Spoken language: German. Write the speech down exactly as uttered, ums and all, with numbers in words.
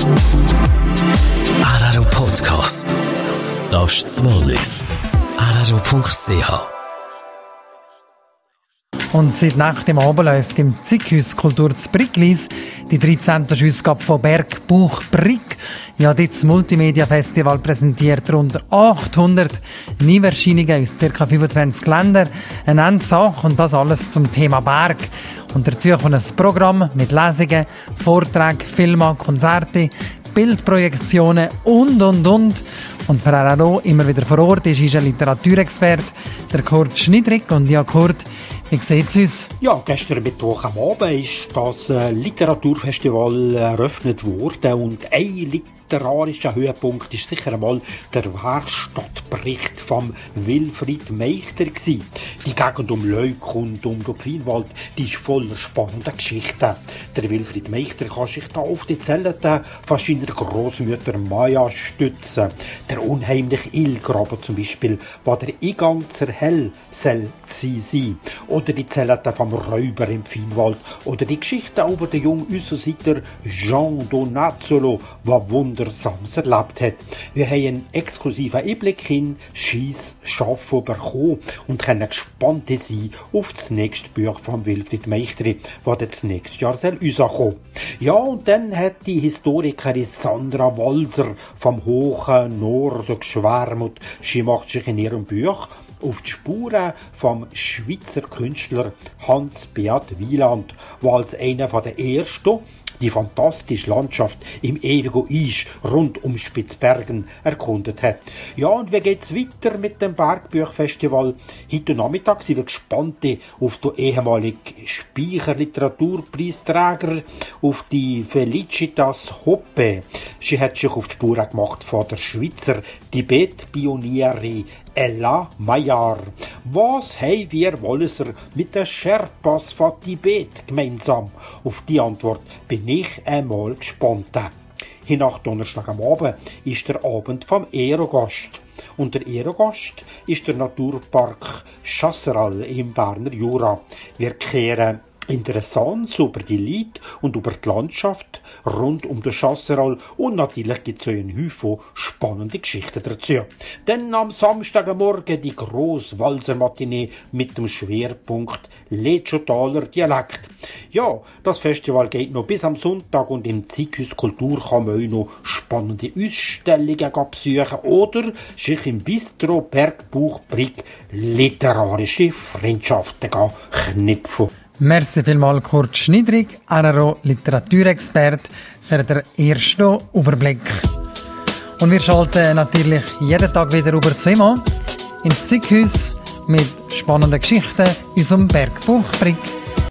R R O Podcast. Das ist das Wallis. R R O Punkt C H. Und seit Nacht im Abend läuft im Zickhaus Kultur zu Bricklis die dreizehnte Ausgabe von Berg, Buch, Brick. Ja, das Multimedia-Festival präsentiert rund achthundert Neuerscheinungen aus ca. fünfundzwanzig Ländern, eine Endsache und das alles zum Thema Berg. Und dazu kommt ein Programm mit Lesungen, Vorträgen, Filmen, Konzerte, Bildprojektionen und, und, und. Und für R R O immer wieder vor Ort ist, ist ein Literaturexperte, der Kurt Schniedrig. Und ja, Kurt, wie sieht es uns? Ja, gestern Mittwoch am Abend ist das äh, Literaturfestival eröffnet worden und ein literarischer Höhepunkt ist sicher einmal der Werkstattbericht vom Wilfried Meichter gewesen. Die Gegend um Leuk und um den Pfeinwald, die ist voller spannender Geschichten. Der Wilfried Meichter kann sich da auf die Zellen von seiner Großmutter Maja stützen. Der unheimliche Illgraben zum Beispiel, wo der Eingang zur Hell soll sein. Oder die Zellen vom Räuber im Pfeinwald. Oder die Geschichte über den jungen Aussenseiter Jean Donazzolo, der Wundersames erlebt hat. Wir haben einen exklusiven Einblick in Schiess Schaffen bekommen und können gespannt sein auf das nächste Buch von Wilfried Meichter, das das nächstes Jahr rauskommen soll. Ja, und dann hat die Historikerin Sandra Walser vom hohen Norden geschwärmt. Sie macht sich in ihrem Buch auf die Spuren vom Schweizer Künstler Hans-Beat Wieland, der als einer der ersten die fantastische Landschaft im ewigen Eis rund um Spitzbergen erkundet hat. Ja, und wie geht's weiter mit dem Bergbuchfestival? Heute Nachmittag sind wir gespannt auf den ehemaligen Speicher Literaturpreisträger, auf die Felicitas Hoppe. Sie hat sich auf die Spur gemacht von der Schweizer Tibet-Pionierin Ella Maillard. Was haben wir Walliser mit den Sherpas von Tibet gemeinsam? Auf die Antwort bin ich einmal gespannt. Hier nach Donnerstag am Abend ist der Abend vom Aerogast. Und der Aerogast ist der Naturpark Chasseral im Berner Jura. Wir kehren interessant über die Leute und über die Landschaft rund um den Chasseral und natürlich gibt es so einen Haufen spannende Geschichten dazu. Dann am Samstagmorgen die grosse Walser-Matinee mit dem Schwerpunkt Lechotaler Dialekt. Ja, das Festival geht noch bis am Sonntag und im Zickhaus Kultur kann man auch noch spannende Ausstellungen besuchen oder sich im Bistro Bergbuch Brick literarische Freundschaften knüpfen. Merci vielmals, Kurt Schniedrig, R R O Literaturexperte, für den ersten Überblick. Und wir schalten natürlich jeden Tag wieder über zweimal ins Zickhaus mit spannenden Geschichten in unserem Bergbuch Brick.